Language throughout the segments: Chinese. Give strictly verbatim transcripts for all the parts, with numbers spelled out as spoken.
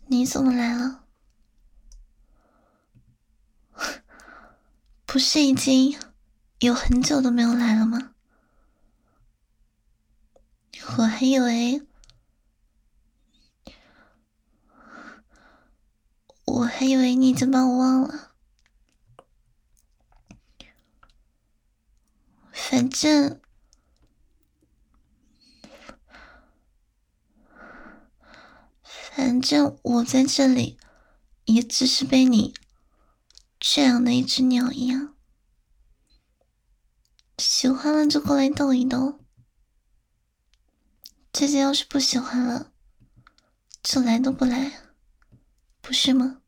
你怎么来了？不是已经有很久都没有来了吗？我还以为我还以为你已经把我忘了。反正反正我在这里也只是被你这样的一只鸟一样，喜欢了就过来逗一逗，姐姐要是不喜欢了就来都不来，不是吗？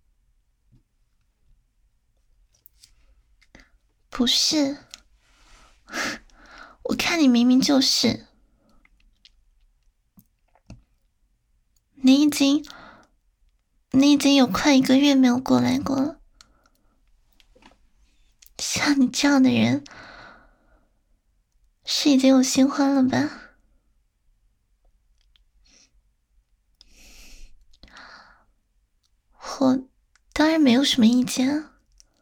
不是，我看你明明就是。你已经你已经有快一个月没有过来过了，像你这样的人是已经有新欢了吧？我当然没有什么意见啊，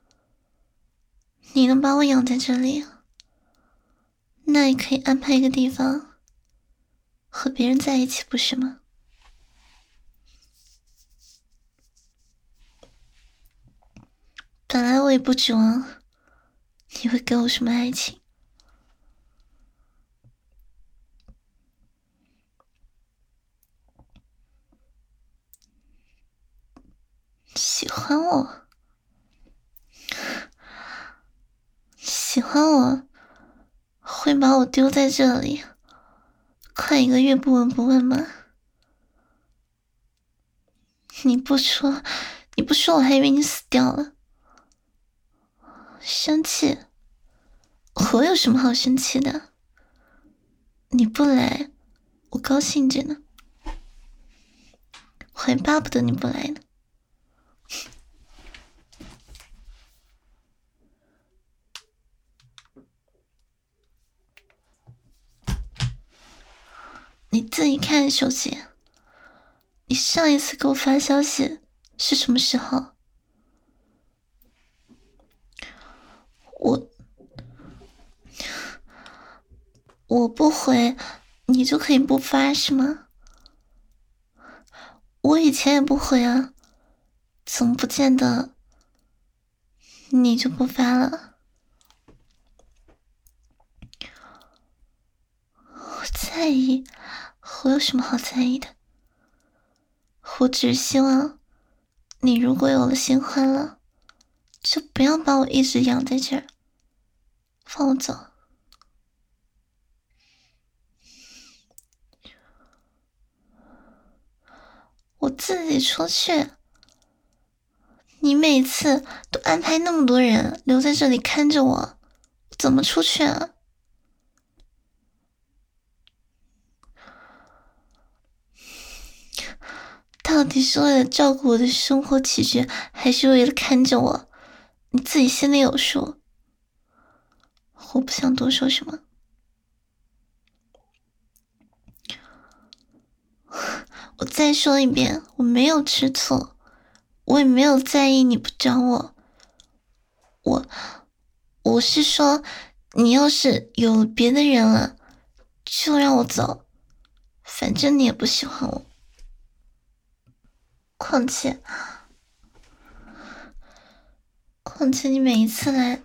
你能把我养在这里，那也可以安排一个地方和别人在一起，不是吗？本来我也不指望你会给我什么爱情，喜欢我，喜欢我会把我丢在这里快一个月不闻不问吗？你不说你不说我还以为你死掉了。生气？我有什么好生气的？你不来我高兴着呢，我还巴不得你不来呢。你自己看手机，你上一次给我发消息是什么时候？我我不回你就可以不发是吗？我以前也不回啊，怎么不见得你就不发了？我在意？我有什么好在意的？我只是希望你如果有了新欢了，就不要把我一直养在这儿，放我走。我自己出去，你每次都安排那么多人留在这里看着我，怎么出去啊？到底是为了照顾我的生活起居，还是为了看着我？你自己心里有数。我不想多说什么。我再说一遍，我没有吃醋，我也没有在意你不找我。我我是说，你要是有了别的人了，就让我走，反正你也不喜欢我。况且，况且你每一次来，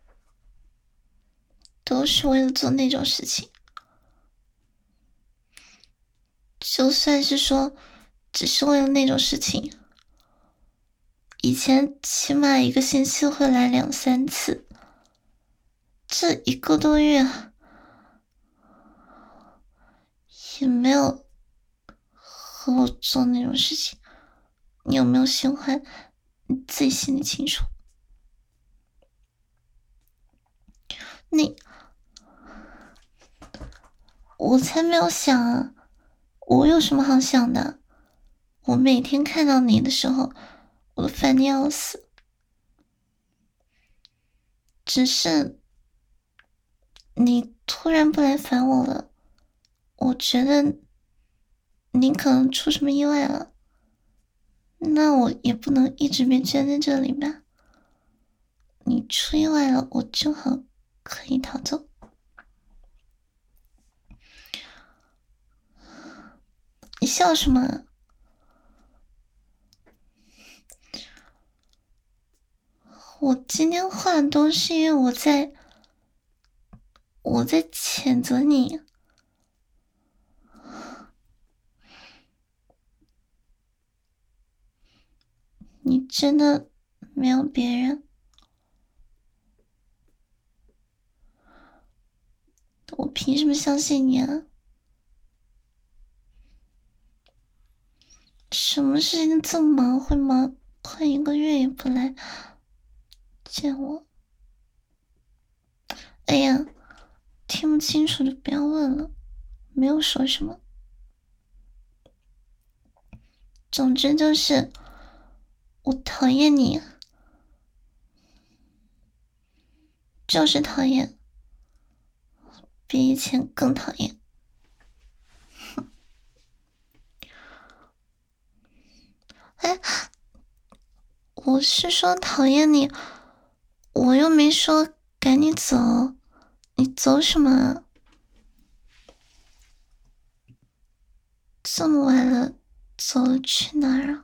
都是为了做那种事情。就算是说，只是为了那种事情，以前起码一个星期会来两三次，这一个多月也没有和我做那种事情。你有没有喜欢，你自己心里清楚。你，我才没有想啊，我有什么好想的？我每天看到你的时候，我都烦的要死。只是你突然不来烦我了，我觉得你可能出什么意外了。 那我也不能一直被圈在这里吧？你出意外了，我正好可以逃走。你笑什么？我今天话多是因为我在，我在谴责你。你真的没有别人？我凭什么相信你啊？什么事情这么忙，会忙快一个月也不来见我？哎呀，听不清楚就不要问了，没有说什么。总之就是，我讨厌你，就是讨厌，比以前更讨厌。哎，我是说讨厌你，我又没说赶你走，你走什么啊？这么晚了，走了去哪儿啊？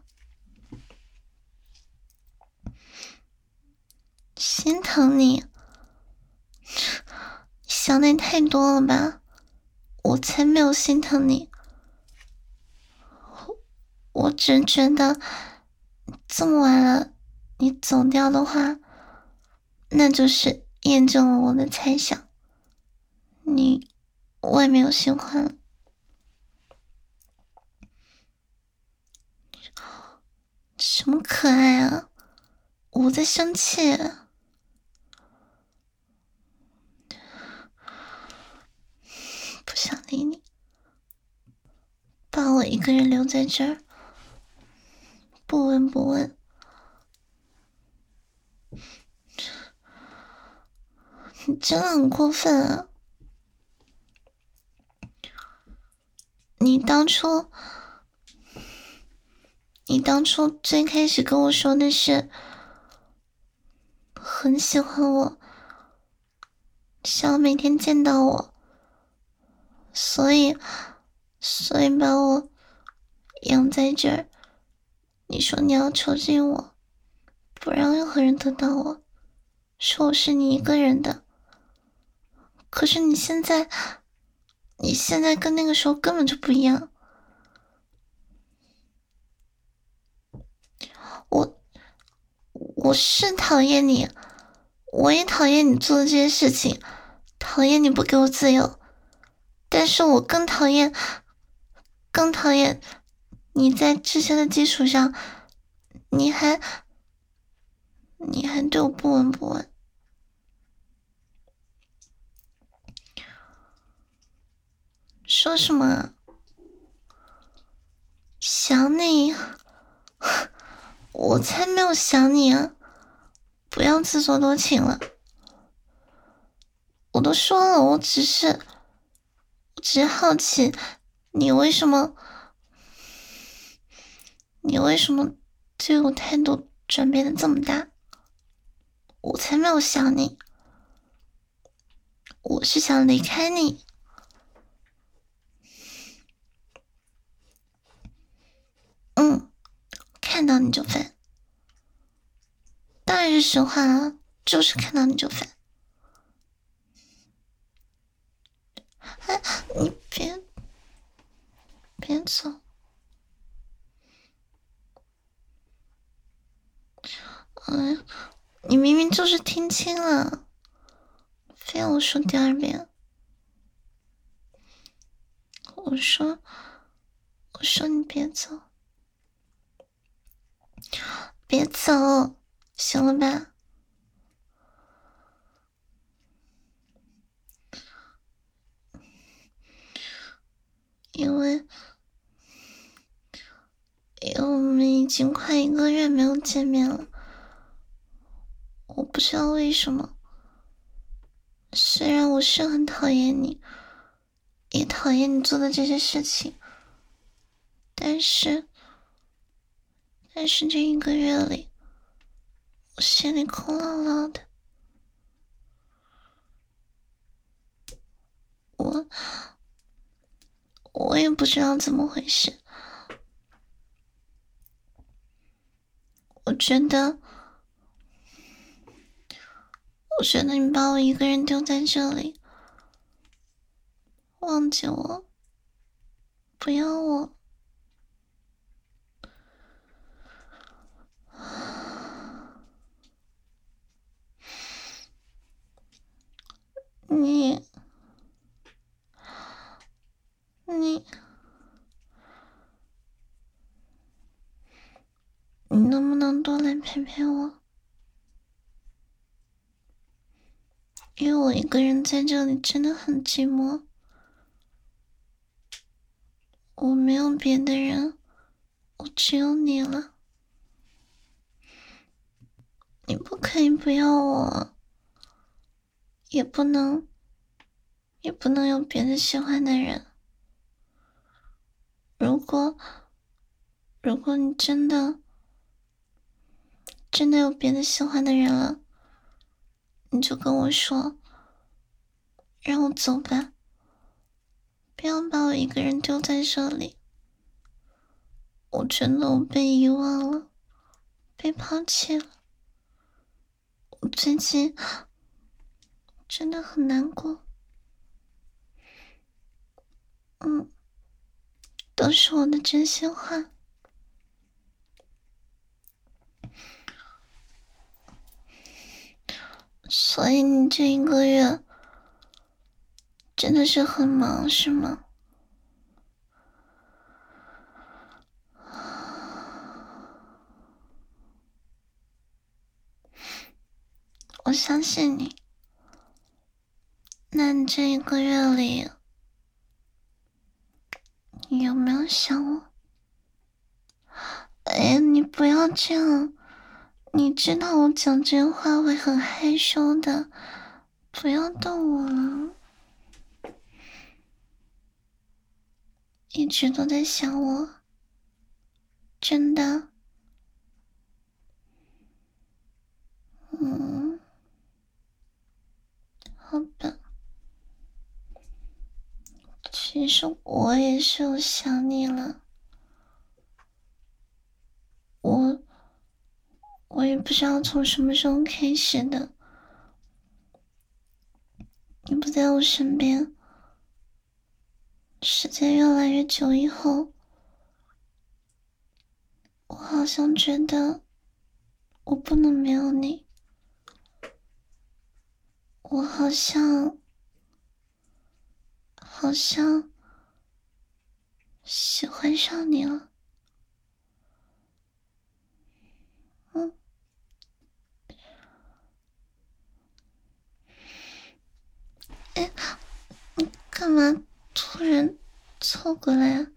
心疼你，想的也太多了吧？我才没有心疼你，我只觉得这么晚了，你走掉的话，那就是验证了我的猜想，你外面有新欢了。什么可爱啊？我在生气。不想理你，把我一个人留在这儿，不闻不问。你真的很过分啊！你当初，你当初最开始跟我说的是很喜欢我，想每天见到我，所以，所以把我养在这儿。你说你要囚禁我，不让任何人得到我，说我是你一个人的。可是你现在，你现在跟那个时候根本就不一样。我，我是讨厌你，我也讨厌你做的这些事情，讨厌你不给我自由。但是我更讨厌，更讨厌你在这些的基础上，你还，你还对我不闻不问。说什么？想你？我才没有想你啊！不要自作多情了。我都说了，我只是，我只是好奇，你为什么，你为什么对我态度转变的这么大？我才没有想你，我是想离开你。嗯，看到你就烦，当然是实话了，就是看到你就烦。哎，你别别走。哎，你明明就是听清了，非要我说第二遍。我说，我说你别走，别走，行了吧？因为，因为我们已经快一个月没有见面了，我不知道为什么。虽然我是很讨厌你，也讨厌你做的这些事情，但是， 但是这一个月里，我心里空落落的。我我也不知道怎么回事。我觉得，我觉得你把我一个人丢在这里，忘记我，不要我。你，你，你能不能多来陪陪我？因为我一个人在这里真的很寂寞，我没有别的人，我只有你了。你不可以不要我，也不能，也不能有别的喜欢的人。如果，如果你真的，真的有别的喜欢的人了，你就跟我说，让我走吧，不要把我一个人丢在这里。我觉得我被遗忘了，被抛弃了。我最近真的很难过。嗯，都是我的真心话。所以你这一个月真的是很忙，是吗？我相信你。那你这一个月里，你有没有想我？哎，你不要这样，你知道我讲这话会很害羞的，不要动我了。一直都在想我，真的。嗯，好吧。其实我也是有想你了，我我也不知道从什么时候开始的，你不在我身边，时间越来越久以后，我好像觉得我不能没有你，我好像好像喜欢上你了。嗯，哎，你干嘛突然凑过来啊？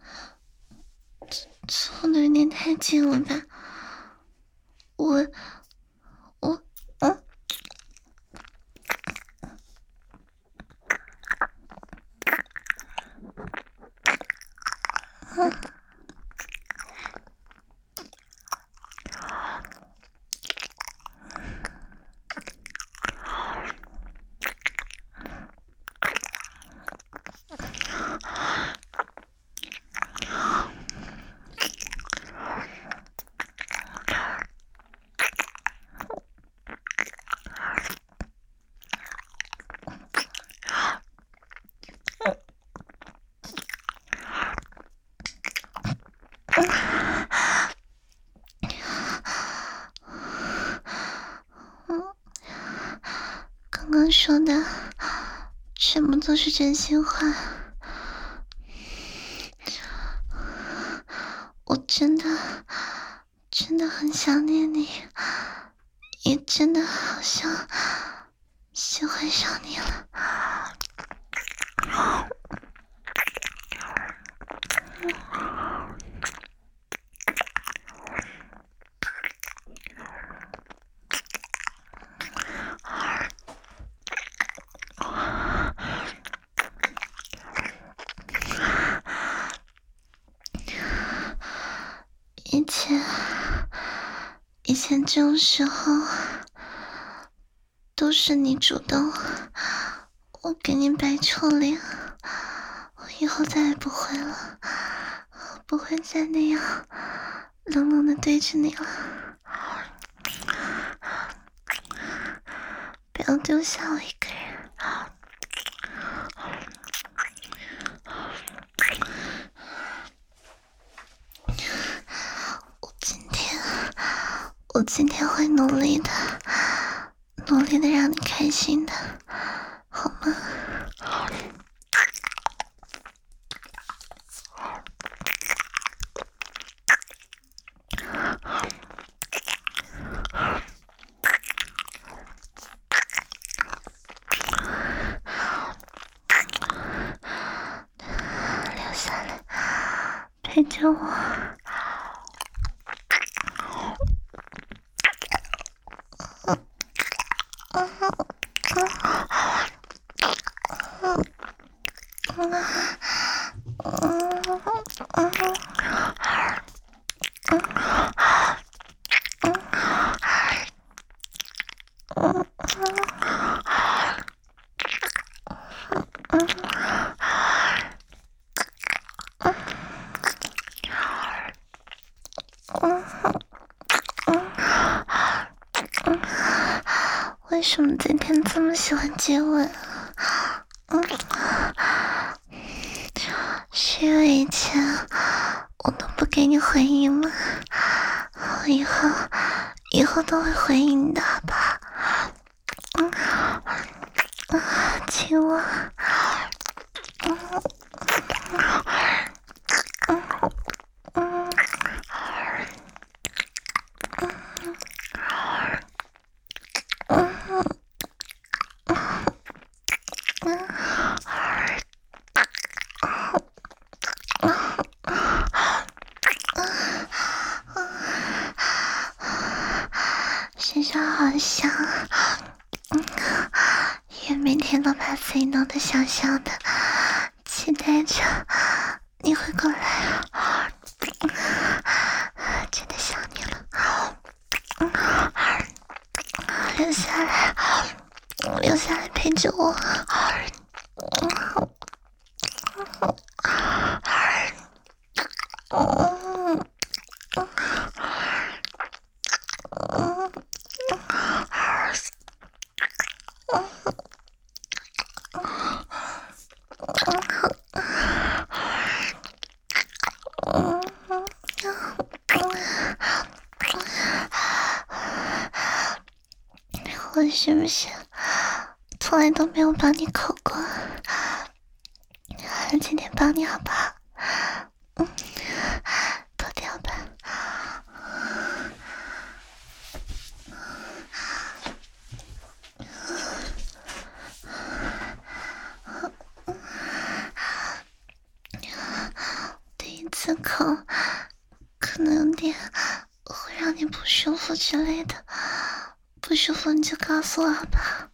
凑的有点太近了吧？我我嗯。嗯，刚刚说的全部都是真心话，我真的真的很想念你，也真的好像喜欢上你了。以前以前这种时候都是你主动，我给你摆臭脸，我以后再也不会了，不会再那样冷冷的对着你了，不要丢下我一个人。我今天，我今天会努力的，努力的让你开心的，好吗？留下来陪着我。为什么今天这么喜欢接吻？嗯，是因为以前我都不给你回应吗？我以后以后都会回应你的，好吧？嗯，嗯，亲我。嗯嗯嗯身上好香，嗯，也每天都把自己弄得香香的，期待着你会过来啊，真的想你了，嗯，留下来，留下来陪着我，嗯我是不是从来都没有帮你口过？今天帮你好不好？嗯，脱掉吧。第一次口可能有点会让你不舒服之类的，不舒服你就告诉我好不好？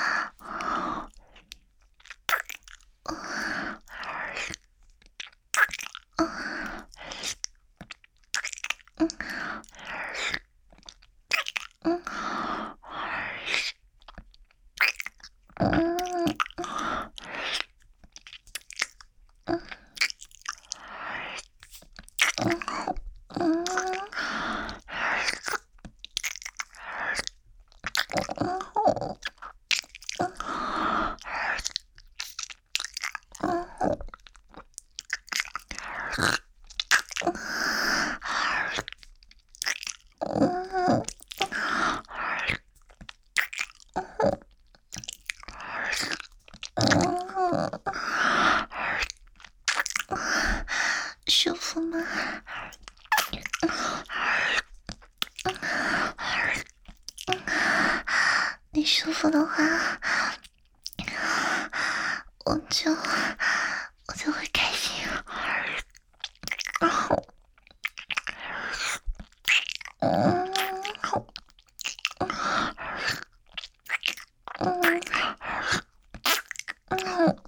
舒服吗？你舒服的话，我就我就会开心。然后，嗯，嗯，嗯，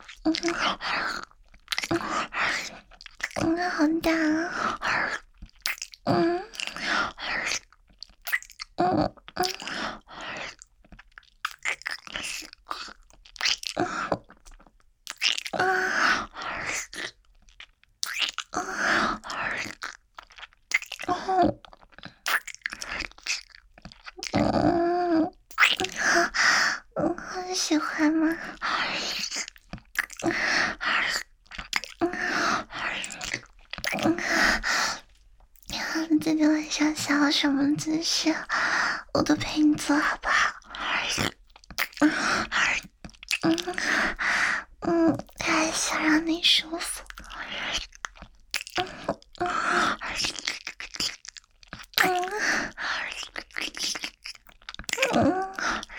嗯，好大啊！嗯， 欢吗？今天晚上想要什么姿势，我都陪你做，好不好？嗯嗯，还想让你舒服。嗯嗯。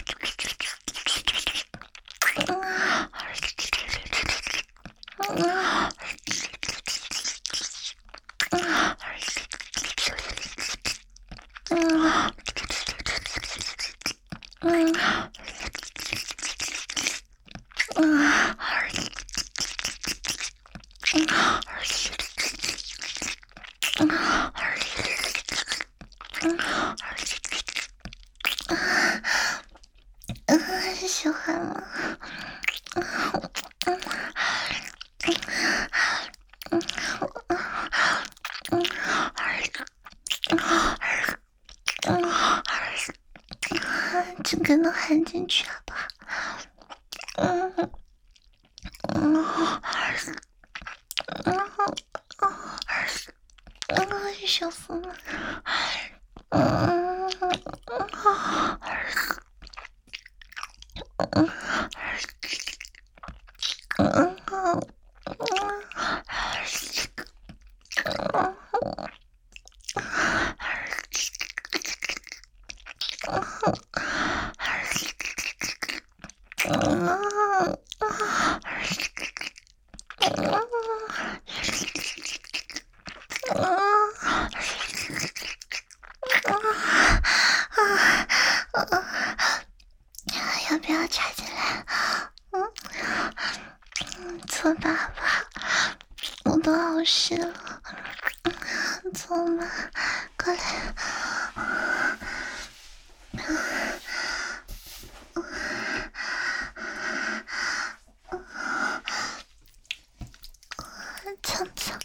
喜欢吗？整个都含进去好不好？嗯嗯嗯，舒服吗？嗯嗯嗯要不要插进来？嗯，做吧，好不好？我都好湿了，做吧，过来。蹭蹭，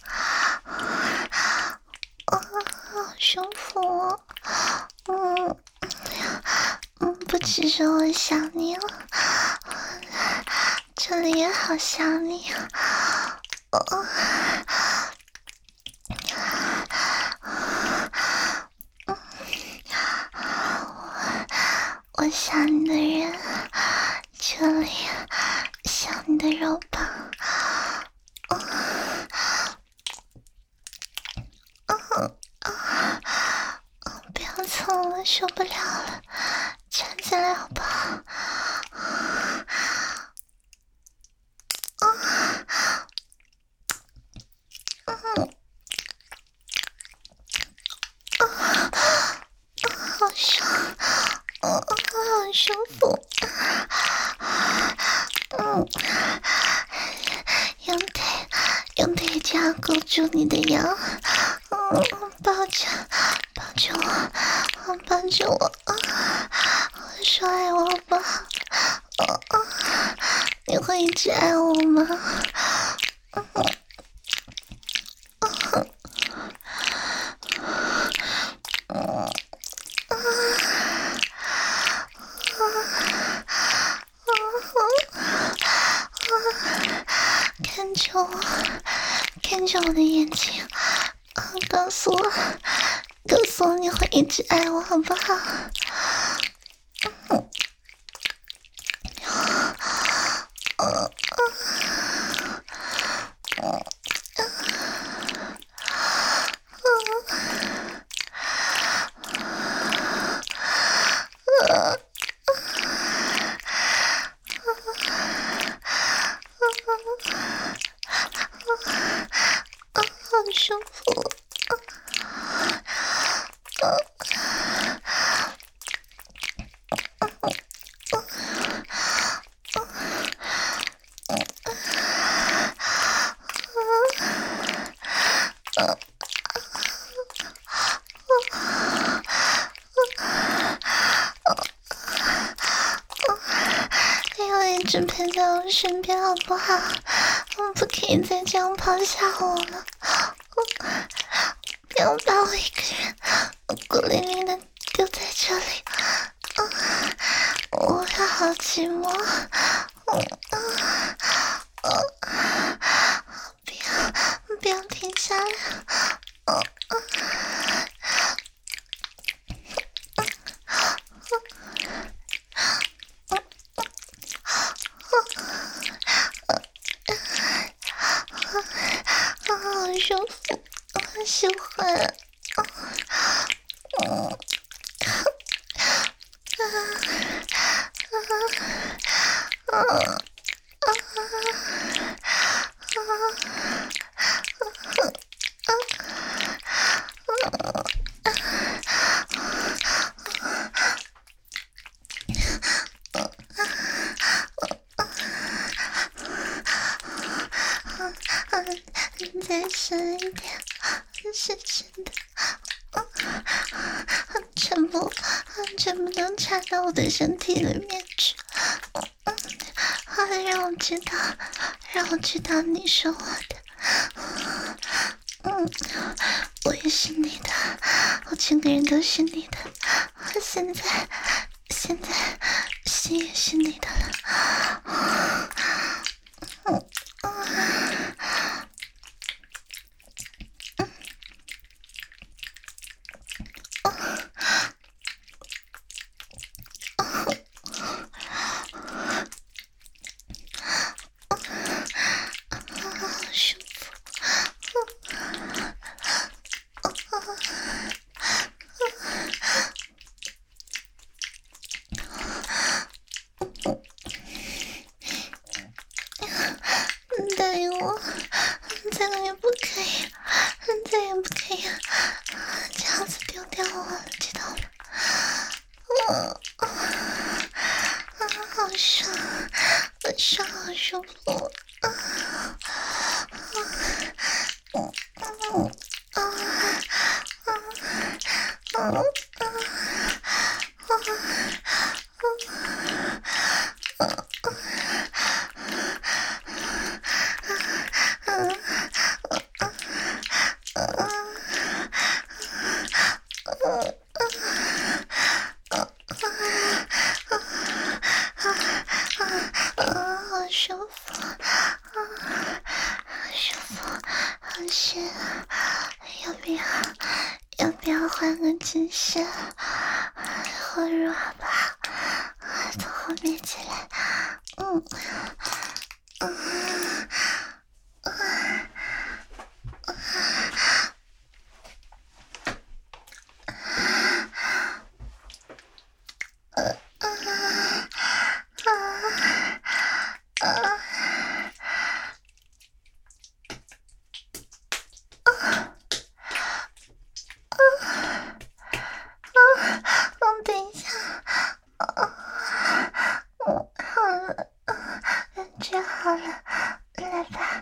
好舒服哦。嗯嗯，不只是我想你了，这里也好想你。哦，我想你的人，这里想你的肉棒。不要蹭了，受不了了，插进来好不好？好爽，好舒服。嗯，用腿用腿夹勾住你的腰，嗯，抱着抱着我，抱着我，说爱我吧，你会一直爱我吗？看着我，看着我的眼睛，告诉我，告诉我你会一直爱我，好不好？好舒服。你要一直陪在我身边，好不好？我不可以再这样抛下我了。不要把我一个人孤零零的丢在这里，我要好寂寞， 再深一点，深深的，全部全部都插到我的身体里面去，让我知道，让我知道你是我的，嗯，我也是你的，我整个人都是你的，现在现在心也是你的了。嗯答应我，再也不可以，再也不可以这样子丢掉我了，知道吗？嗯，好爽，好爽，好舒服。嗯嗯嗯嗯嗯好舒服，好舒服，好深，要不要，要不要换个姿势？好软吧，从后面起来，嗯嗯嗯。等一下，我好了，感觉好了，来吧。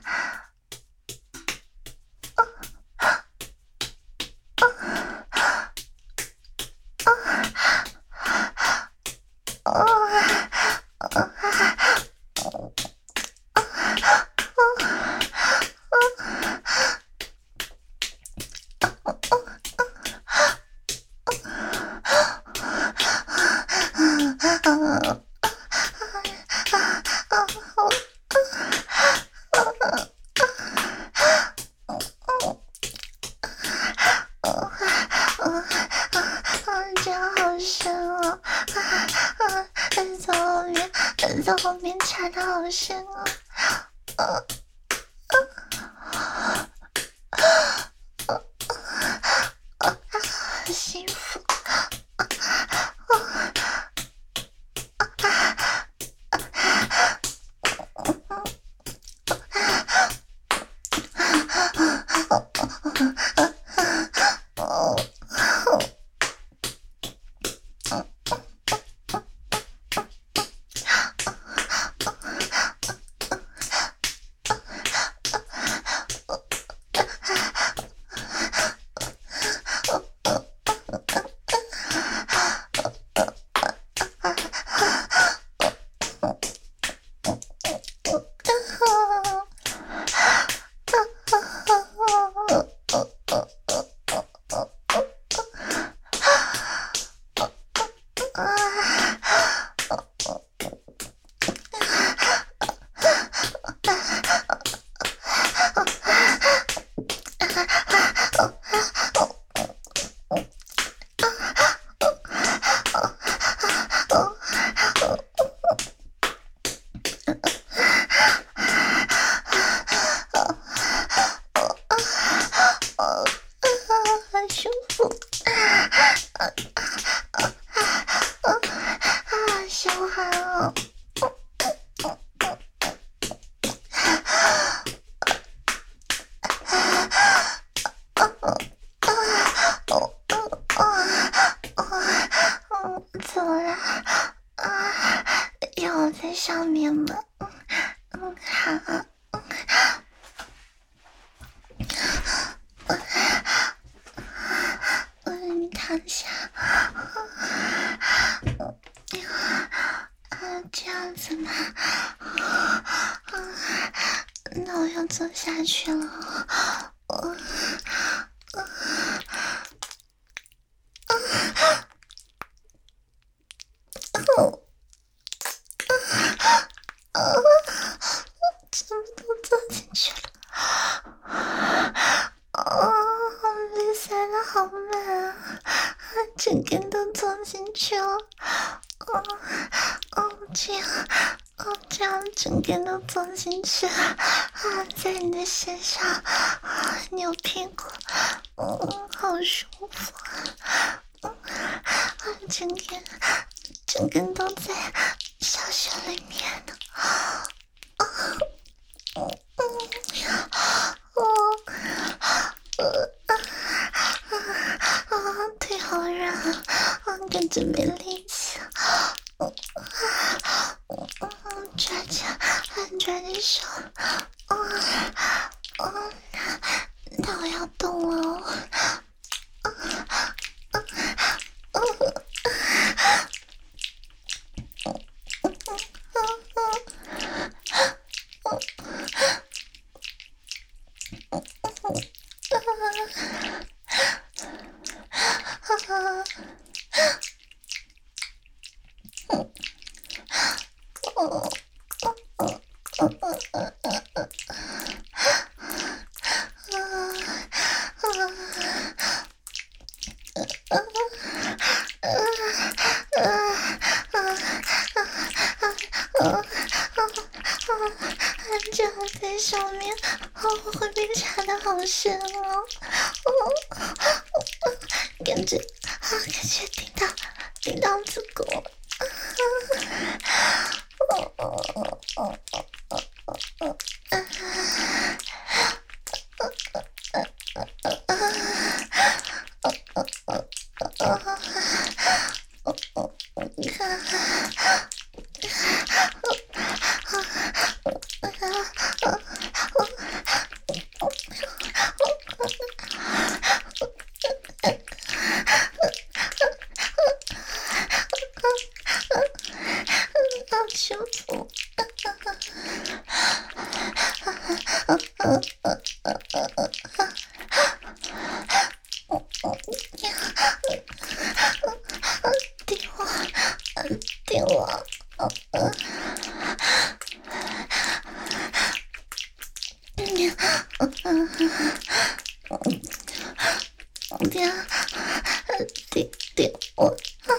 在后面插的好深啊！啊啊啊啊！好幸福！啊啊啊福啊啊啊啊！小孩哦。怎么了？啊，要我在上面吗？嗯，好。嗯，你躺下。啊，这样子吗？那我要坐下去了。我。怎么都坐进去了？哦，被塞得好满啊，整根都坐进去了。哦哦，这样，哦这样整根都坐进去了啊，在你的身上啊扭屁股，嗯，好舒服啊。嗯，整根整根都在小穴里面呢。啊，嗯嗯，我呃啊啊，腿好软啊，感觉没力气。嗯嗯嗯，抓着，抓着手。嗯嗯，那我要动了。嗯嗯嗯。这样在上面，我会被插的好深哦，感觉啊，感觉顶到顶到子宫，哦哦哦哦哦哦哦，你看。好舒服。顶我，顶我。顶顶我。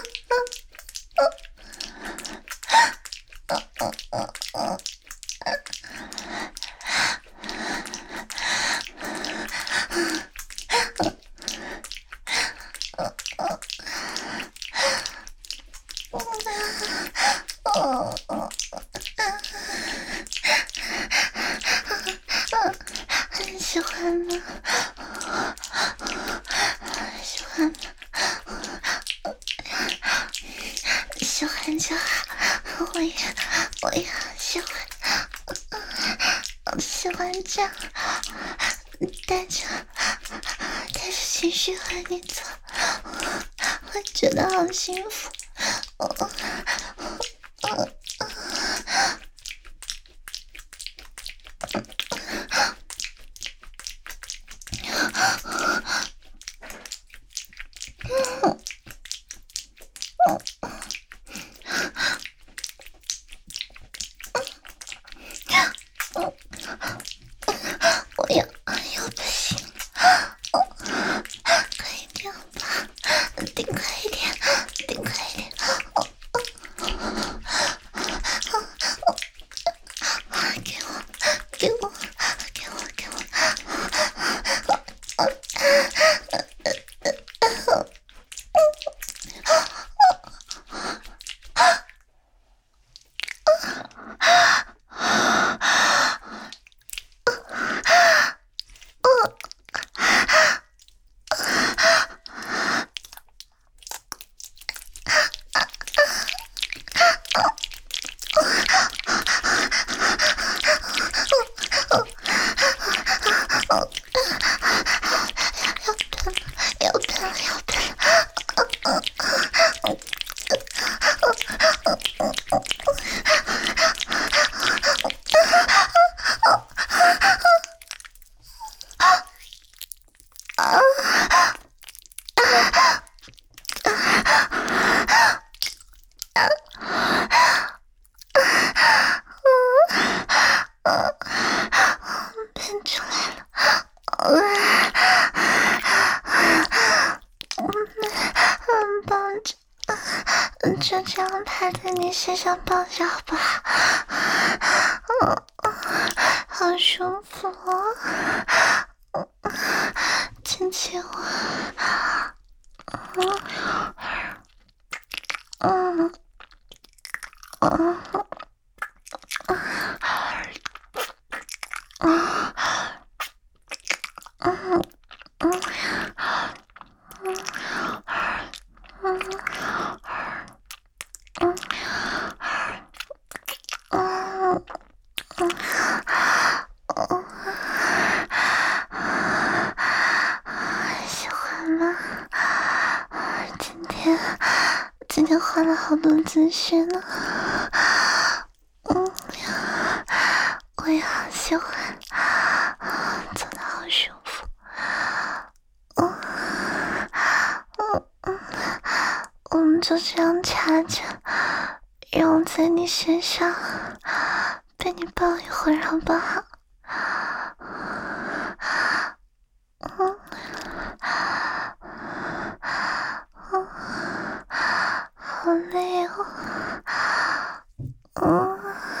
很喜欢吗？喜欢吗？喜欢就好，我也我也很喜欢，喜欢这样带着带着情绪和你做，我觉得好幸福。哦哦我要要不行，哦，快一点吧，顶快一点，顶快一点，哦哦就这样趴在你身上抱着好不好？好舒服哦，亲亲我，嗯嗯嗯嗯嗯喜欢吗？今天今天换了好多姿势呢，嗯，我也好喜欢，做的好舒服，嗯嗯嗯，我们就这样掐着，让我在你身上被你抱一会儿好不好？嗯嗯，好累哦，嗯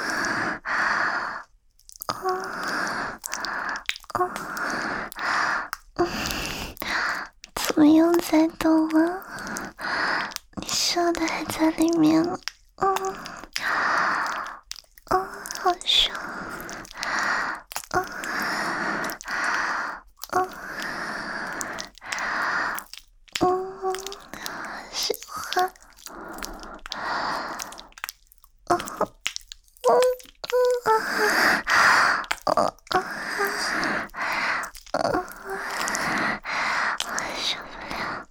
嗯嗯嗯，怎么又在动啊？你射的还在里面呢，嗯嗯，好爽，嗯嗯嗯，喜欢，嗯嗯嗯嗯嗯，受不了，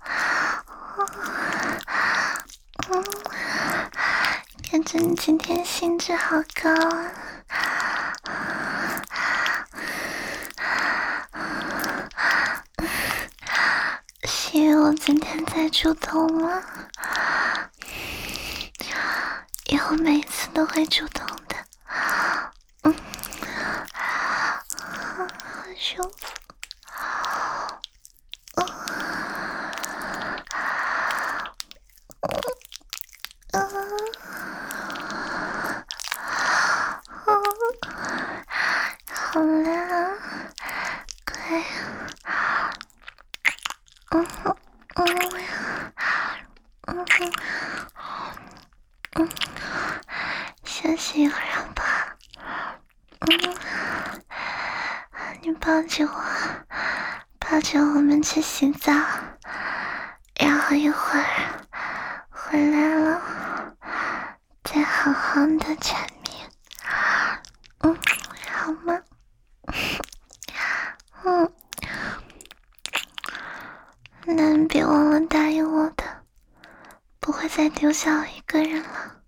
嗯，感觉你今天兴致好高啊！是因为我今天在主动吗？以后每一次都会主动的，嗯，好舒服，嗯嗯嗯，好啦，乖，嗯嗯嗯嗯，休息一会儿好不好？嗯，你抱着我，抱着我们去洗澡，然后一会儿回来了，再好好的缠绵，嗯，好吗？嗯，那你别忘了答应我的，不会再丢下我一个人了。